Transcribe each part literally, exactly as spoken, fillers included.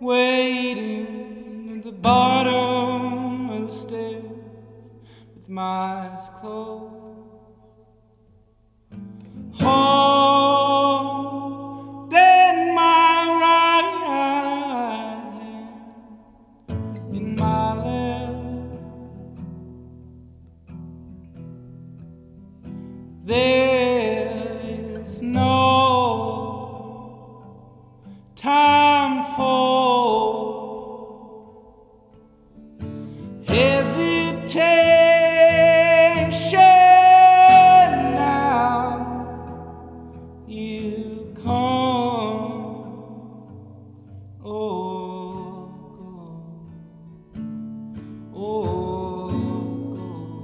waiting at the bottom of the stairs with my eyes closed, holding my right hand in my left. There is no time for hesitation. Now you come or go, or go.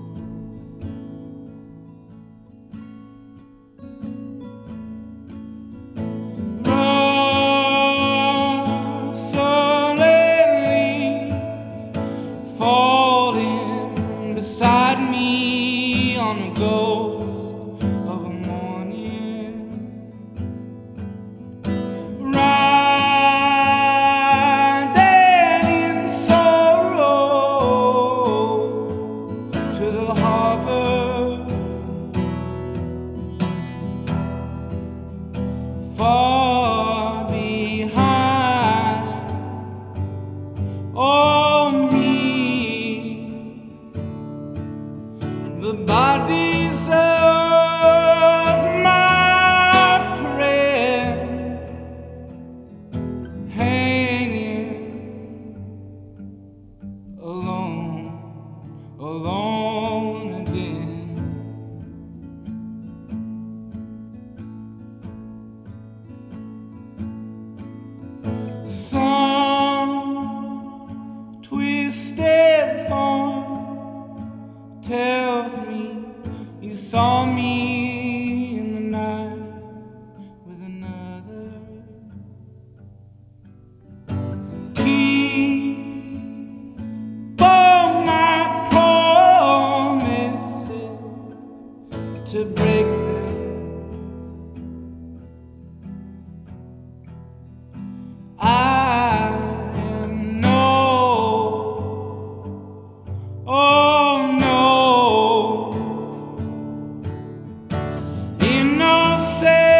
Falling beside me on a ghost of a morning, riding in sorrow to the harbor, far behind. Oh, me. The bodies of my friend hanging alone, alone again. Some twisted form tells me you saw me in the night with another. Keep all my promises to break them. I am no, oh no, innocent.